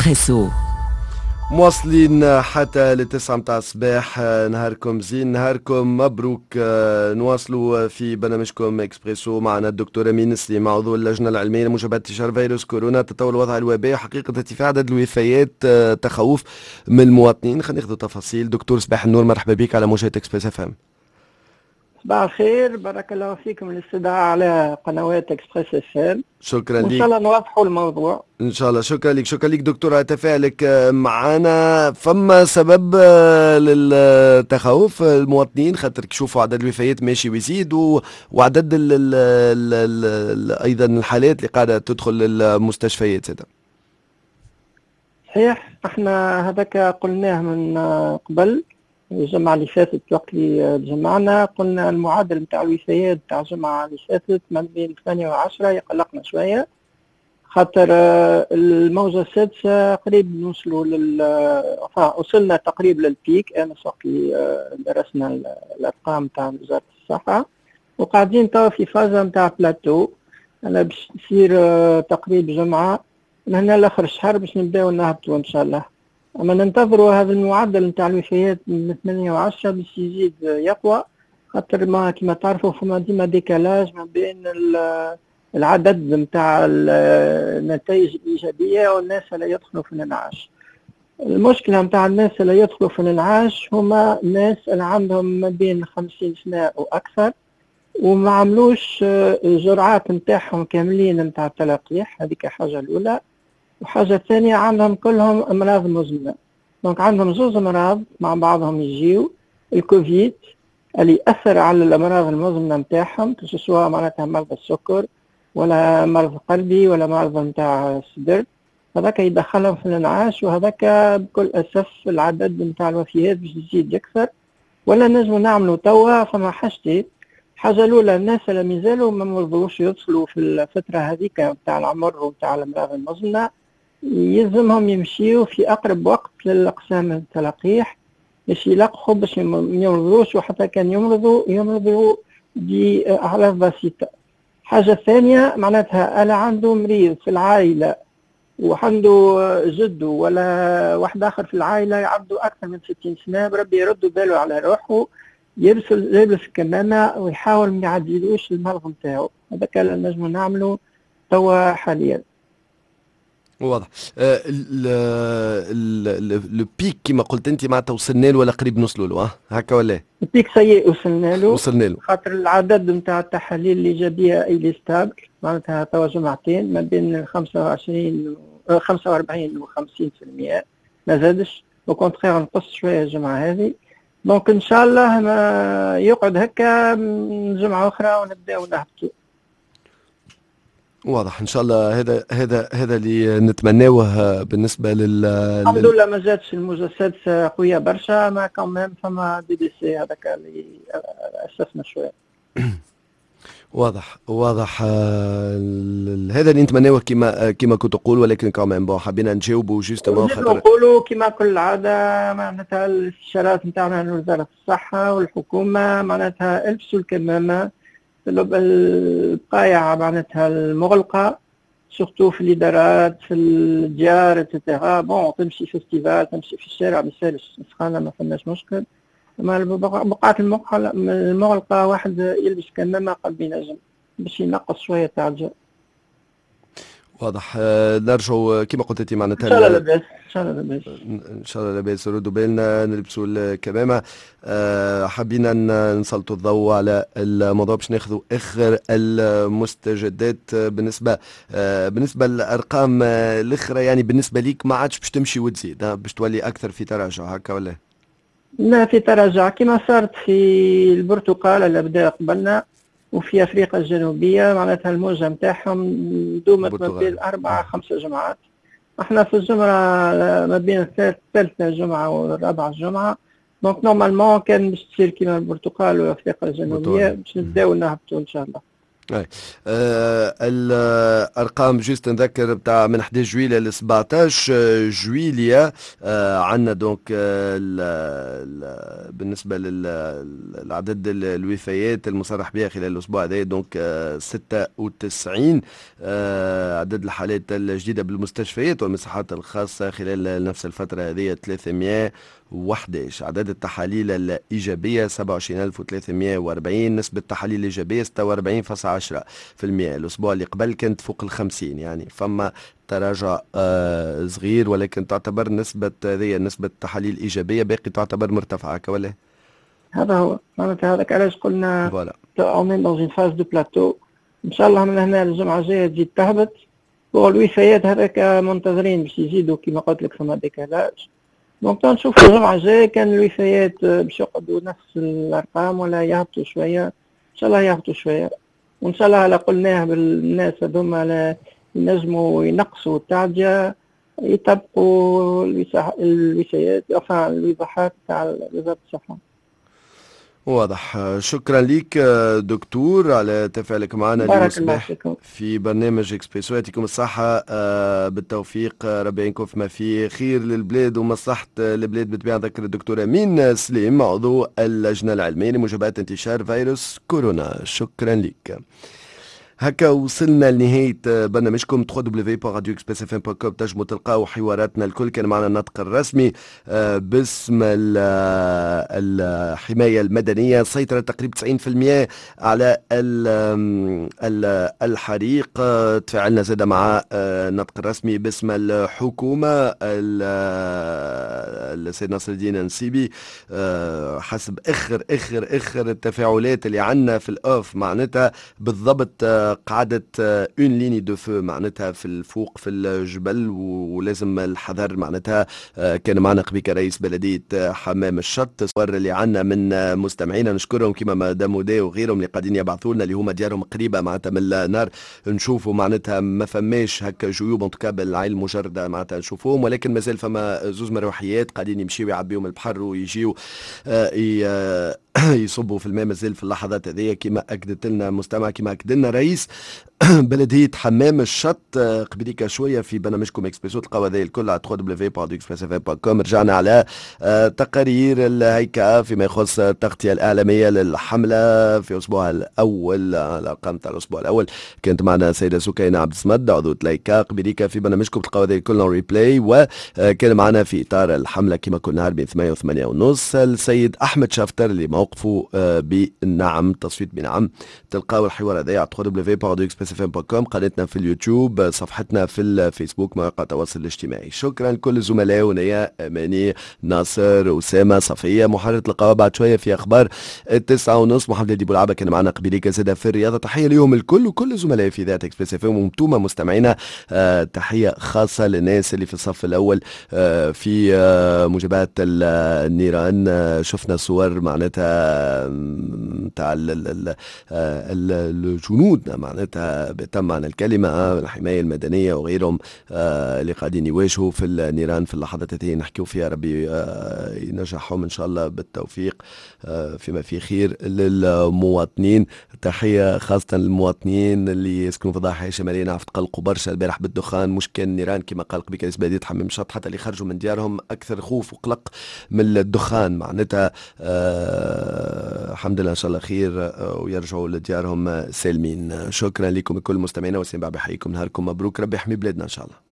إكسبريسو. مواصلين حتى لتسعة متاع الصباح. نهاركم زين، نهاركم مبروك. نواصلوا في برنامجكم اكسبريسو معنا الدكتور امين سليم، عضو اللجنه العلميه لمجابهه انتشار فيروس كورونا، تطور الوضع الوبائي وحقيقه ارتفاع عدد الوفيات، تخوف من المواطنين. خلينا ناخذ تفاصيل. دكتور صباح النور، مرحبا بك على موجة اكسبريس اف ام. صباح الخير، بارك الله فيكم الاستدعاء على قنوات اكسبريس اف ام. شكرا لك. وان شاء الله نوضحوا الموضوع ان شاء الله. شكرا لك دكتور على تفاعلك معنا. فما سبب للتخوف المواطنين؟ خاطر تشوفوا عدد الوفيات ماشي ويزيد وعدد ايضا الحالات اللي قاعده تدخل المستشفيات زاده. صحيح، احنا هذاك قلناه من قبل الجمعة اللي فاتت، وقت اللي جمعنا قلنا المعدل نتاع الوفيات نتاع الجمعة اللي فاتت ما بين 8 و10 يقلقنا شوية، خاطر الموجة السادسة قريب نوصلوا وصلنا تقريبا للبيك. أنا وقت اللي درسنا الأرقام نتاع وزارة الصحة، وقاعدين توا في فازة نتاع بلاتو. أنا باش تصير تقريب جمعة من هنا لآخر الشهر باش نبداو نهبطوا إن شاء الله. أما ننتظروا هذا المعدل نتاع الوفيات من 8 و10 باش يزيد يقوى، خاطر ما كما تعرفوا فما ديما ديكالاج ما بين العدد نتاع النتائج الإيجابية والناس اللي يدخلوا في الانعاش. المشكلة نتاع الناس اللي يدخلوا في الانعاش هما الناس اللي عندهم ما بين 50 سنة وأكثر وما عملوش الجرعات نتاعهم كاملين نتاع التلقيح. هذيك حاجة الأولى. وحاجة ثانية عندهم كلهم أمراض مزمنة، دونك عندهم زوز أمراض مع بعضهم يجيو. الكوفيد اللي يأثر على الأمراض المزمنة نتاعهم، سواء معناتها مرض السكر ولا مرض قلبي ولا مرض نتاع الصدر، هذاك يدخلهم في الانعاش، وهذاك بكل أسف العدد نتاع الوفيات باش يزيد يكثر. ولا نجموا نعملوا توا فما حاجتين. الحاجة الأولى، الناس اللي مازالوا ما مرضوش يدخلوا في الفترة هذيك نتاع العمر ونتاع الأمراض المزمنة، يلزمهم يمشيوا في أقرب وقت للأقسام التلقيح باش يلقحوا باش يمرضوش، وحتى كان يمرضوا بأعراض بسيطة. حاجة ثانية معناتها أنا عنده مريض في العائلة وعنده جده ولا واحد آخر في العائلة عنده أكثر من 60 سنة، بربي يردوا باله على روحه، يلبس الكمامة ويحاول ما يعديلوش المرض نتاعو. هذا كان نجم نعمله توا حاليا. واضح. البيك كما قلت انت معناتها وصلنا له ولا قريب نوصلوا له هكا ولا؟ البيك سيء وصلنا له خاطر العدد نتاع التحاليل الإيجابية اللي ستابل معناتها توا جمعتين ما بين 45 و 50%، ما زادش، وكونتخير نقص شوية الجمعة هذه. دونك ان شاء الله ما يقعد هكا جمعة أخرى ونبداو نهبطوا. واضح ان شاء الله. هذا اللي نتمناوه بالنسبه الحمد لله. ما جاتش الموجة السادسة قوية برشا، ما كمان فما بي سي هذاك اللي اسسنا شويه. واضح. هذا اللي نتمناوه كما كنت تقول، ولكن كمان حبينا نجاوبوا جوستومون خاطر نقولوا كما كل عاده معناتها الاستشارات نتاعنا من وزاره الصحه والحكومه معناتها البسوا الكمامه، البقايع معناتها المغلقة، سورتو في الإدارات في الديار اتسيتيرا. بون تمشي فيستيفال تمشي في الشارع مسالش سخانة ما فماش مشكل، أما البقعات المغلقة واحد يلبس كمامة قلبي نجم باش ينقص شوية تاع الجو. واضح. نرجعوا كما قلت انت معناتها ان شاء الله لاباس ان شاء الله لاباس. ردوا بالنا نلبسوا الكمامه. حبينا نسلطوا الضوء على الموضوع باش ناخذوا اخر المستجدات بالنسبه للارقام الاخرى. يعني بالنسبه ليك ما عادش باش تمشي وتزيد، باش تولي اكثر في تراجع هكا ولا؟ لا، في تراجع كما صارت في البرتقال اللي بدا قبلنا وفي أفريقيا الجنوبية، معناتها الموجة متاعهم دومت ما بين 4 5 جمعات. احنا في الجمرة ما بين الثالثة جمعة والرابعة جمعة، دونك نورمالمون كان باش تصير كيما البرتقال وأفريقيا الجنوبية باش نبداو نهبطوا إن شاء الله. أي. الارقام جيست نذكر بتاع من 11 جويلية ل 17 جويلية. عندنا دونك بالنسبة للعدد الوفيات المصرح بها خلال الاسبوع هذا دونك 96. عدد الحالات الجديدة بالمستشفيات والمساحات الخاصة خلال نفس الفترة هذه 311. عدد التحاليل الإيجابية 27340. نسبة التحاليل الإيجابية 46.10%. الأسبوع اللي قبل كانت فوق 50، يعني فما تراجع صغير، ولكن تعتبر نسبة هذه نسبة التحاليل الإيجابية باقي تعتبر مرتفعة ولا؟ هذا هو معناتها هذاك علاش قلنا فوالا اون دون اون فاز دو بلاتو. ان شاء الله من هنا الجمعه الجايه تزيد تهبط، والوفيات هذاك منتظرين باش يزيدوا كما قلت لك فما ديكالاج. دونك نشوفوا الجمعه الجايه كان الوفيات باش يقعدوا نفس الارقام ولا يهبطوا شويه. ان شاء الله يهبطوا شويه، وان شاء الله على قلناه بالناس هذوما ينجموا ينقصوا التعديه، يطبقوا الوفيات الوضاحات تاع وزاره الصحه. واضح. شكرا لك دكتور على تفاعلك معنا اليوم الصباح في برنامج اكسبريسو. يعطيكم الصحة، بالتوفيق، ربي يعينكم فيما فيه خير للبلاد ومصلحة البلاد. بالطبيعة نذكر الدكتور أمين سليم عضو اللجنة العلمية لمجابهة انتشار فيروس كورونا. شكرا لك. هكا وصلنا لنهاية برنامجكم www.radioexpressfm.com. تنجموا تلقاو حواراتنا الكل. كان معنا النطق الرسمي باسم الحماية المدنية. سيطرة تقريبا 90% على الحريق. تفاعلنا زاد مع النطق الرسمي باسم الحكومة السيد ناصر الدين النسيبي. حسب اخر التفاعلات اللي عندنا في الاوف معناتها بالضبط قعدت اون ليني دو فو معناتها في الفوق في الجبل، ولازم الحذر معناتها. كان معنا قبيكة رئيس بلدية حمام الشط. الصور اللي عنا من مستمعينا نشكرهم كما مدام ودي وغيرهم اللي قاعدين يبعثوا لنا اللي هما ديارهم قريبة معناتها من النار. نشوفوا معناتها ما فماش هكا جيوب انطكا بالعين المجردة معناتها نشوفوهم، ولكن مازال فما زوز مروحيات قاعدين يمشيو يعبيهم البحر ويجيو يصبوا في الماء مازال في اللحظات هذه كما اكدت لنا مستمع، كما اكد لنا رئيس بلدية حمام الشط قبليك شوية في برنامجكم اكسبريسو. تلقاو هذا الكل على www.expressfm.com. رجعنا على تقارير الهيكا فيما يخص التغطية الإعلامية للحملة في أسبوع الأول. الأرقام تاع الأسبوع الأول كانت معنا سيدة سكينة عبد الصمد عضو تلايكا قبليك في برنامجكم. تلقاو هذا الكل اون ريبلاي. وكان معنا في إطار الحملة كما كل نهار بين 8 و8 ونص السيد أحمد شافتر اللي موقفه بنعم تصويت بنعم. تلقاو الحوار هذا على www.expressfm.com، قناتنا في اليوتيوب، صفحتنا في الفيسبوك، مواقع التواصل الاجتماعي. شكرا لكل الزملاء ونيا أماني ناصر أسامة صفية. محرر تلقاوها بعد شوية في أخبار 9:30. محمد دي بولعبة كان معنا قبيليك زادة في الرياضة. تحية ليهم الكل وكل الزملاء في ذات اكسبريس اف ام وانتم مستمعينا. تحية خاصة للناس اللي في الصف الأول في مجابهة النيران. شفنا صور معناتها تاع الجنود معناتها بتم معنى الكلمة الحماية المدنية وغيرهم اللي قاعدين يواجهوا في النيران في اللحظات هذه نحكيو فيها. ربي ينجحهم إن شاء الله بالتوفيق فيما فيه خير للمواطنين. تحية خاصة للمواطنين اللي يسكنوا في الضاحية الشمالية. نعرف تقلقوا برشا البارح بالدخان، مش كان النيران كما قال قبيل رئيس بلدية حمام الشط، حتى اللي خرجوا من ديارهم أكثر خوف وقلق من الدخان معناتها. الحمد لله إن شاء الله خير ويرجعوا لديارهم سالمين. شكرا لكم الكل مستمعينا، وسيم بحييكم، نهاركم مبروك، ربي يحمي بلادنا إن شاء الله.